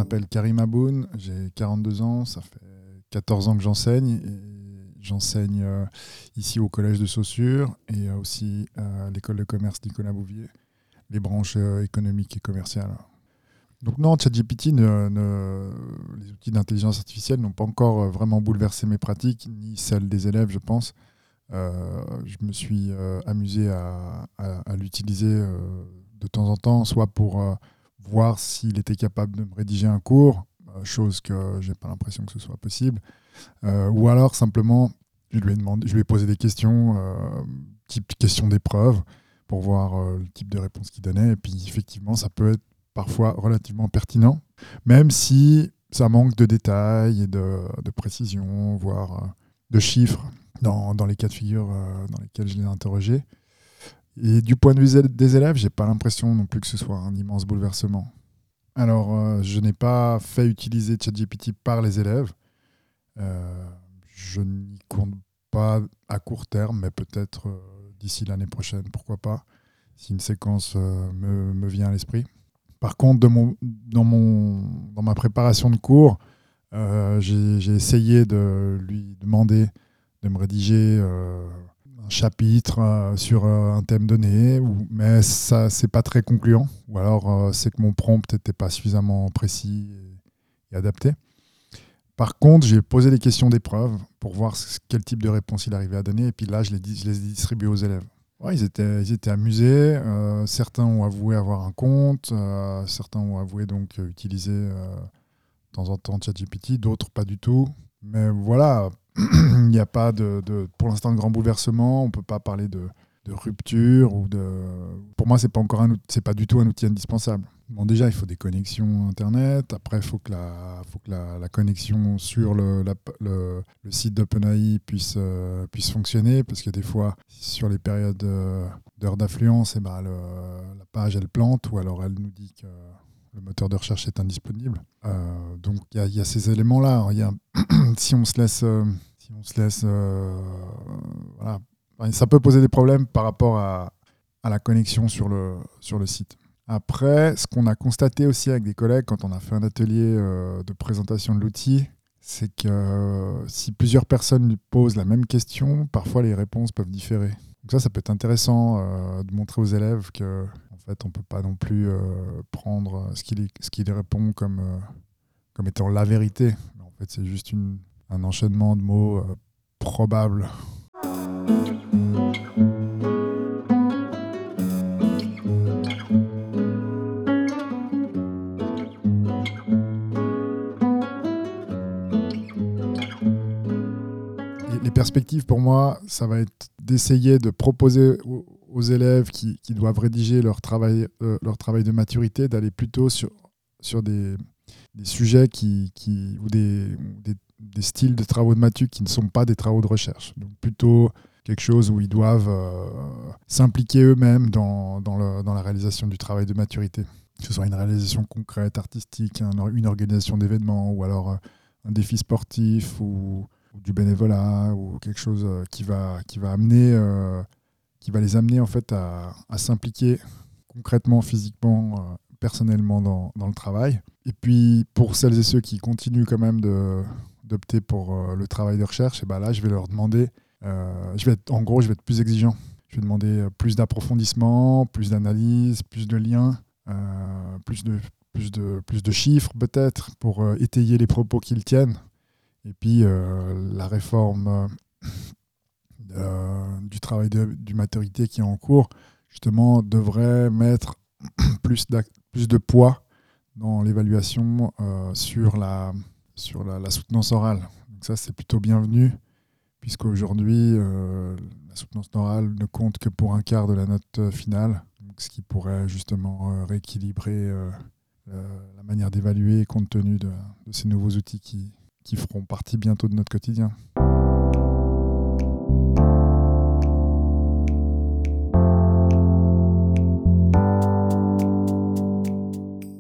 m'appelle Karim Aboun, j'ai 42 ans, ça fait 14 ans que j'enseigne. Et j'enseigne ici au collège de Saussure et aussi à l'école de commerce Nicolas Bouvier, les branches économiques et commerciales. Donc non, ChatGPT, les outils d'intelligence artificielle n'ont pas encore vraiment bouleversé mes pratiques, ni celles des élèves, je pense. Je me suis amusé à l'utiliser de temps en temps, soit pour voir s'il était capable de me rédiger un cours, chose que je n'ai pas l'impression que ce soit possible, ou alors simplement, je lui ai posé des questions, type question d'épreuve, pour voir le type de réponse qu'il donnait. Et puis effectivement, ça peut être parfois relativement pertinent, même si ça manque de détails et de précision, voire de chiffres dans les cas de figure dans lesquels je l'ai interrogé. Et du point de vue des élèves, j'ai pas l'impression non plus que ce soit un immense bouleversement. Alors, je n'ai pas fait utiliser ChatGPT par les élèves. Je n'y compte pas à court terme, mais peut-être d'ici l'année prochaine, pourquoi pas, si une séquence me vient à l'esprit. Par contre, dans ma préparation de cours, j'ai essayé de lui demander de me rédiger un chapitre sur un thème donné, mais ça, c'est pas très concluant. Ou alors, c'est que mon prompt n'était pas suffisamment précis et adapté. Par contre, j'ai posé des questions d'épreuve pour voir quel type de réponse il arrivait à donner. Et puis là, je les ai distribués aux élèves. Ouais, ils étaient amusés. Certains ont avoué avoir un compte. Certains ont avoué donc utiliser de temps en temps ChatGPT. D'autres, pas du tout. Mais voilà, il n'y a pas pour l'instant de grand bouleversement. On ne peut pas parler de rupture. Pour moi, c'est pas du tout un outil indispensable. Bon, déjà, il faut des connexions Internet. Après, il faut que la connexion sur le site d'OpenAI puisse fonctionner. Parce que des fois, sur les périodes d'heures d'affluence, la page, elle plante. Ou alors, elle nous dit que le moteur de recherche est indisponible. Donc, il y a ces éléments-là. Si on se laisse voilà. Enfin, ça peut poser des problèmes par rapport à la connexion sur le site. Après, ce qu'on a constaté aussi avec des collègues quand on a fait un atelier de présentation de l'outil, c'est que si plusieurs personnes lui posent la même question, parfois les réponses peuvent différer. Donc ça peut être intéressant de montrer aux élèves que en fait, on ne peut pas non plus prendre ce qu'il répond comme étant la vérité. En fait, c'est juste un enchaînement de mots probables. Les perspectives pour moi, ça va être d'essayer de proposer aux élèves qui doivent rédiger leur travail de maturité, d'aller plutôt sur des sujets ou des styles de travaux de matu qui ne sont pas des travaux de recherche. Donc plutôt quelque chose où ils doivent s'impliquer eux-mêmes dans la réalisation du travail de maturité. Que ce soit une réalisation concrète, artistique, une organisation d'événements, ou alors un défi sportif, ou du bénévolat, ou quelque chose qui va les amener en fait à s'impliquer concrètement, physiquement, personnellement dans le travail. Et puis pour celles et ceux qui continuent quand même d'opter pour le travail de recherche, et ben là je vais leur demander, je vais être plus exigeant. Je vais demander plus d'approfondissement, plus d'analyse, plus de liens, plus de chiffres peut-être pour étayer les propos qu'ils tiennent. Et puis la réforme du travail du maturité qui est en cours, justement, devrait mettre plus de poids dans l'évaluation sur la soutenance orale. Donc ça, c'est plutôt bienvenu, puisqu'aujourd'hui, la soutenance orale ne compte que pour un quart de la note finale, donc ce qui pourrait justement rééquilibrer la manière d'évaluer compte tenu de ces nouveaux outils qui feront partie bientôt de notre quotidien.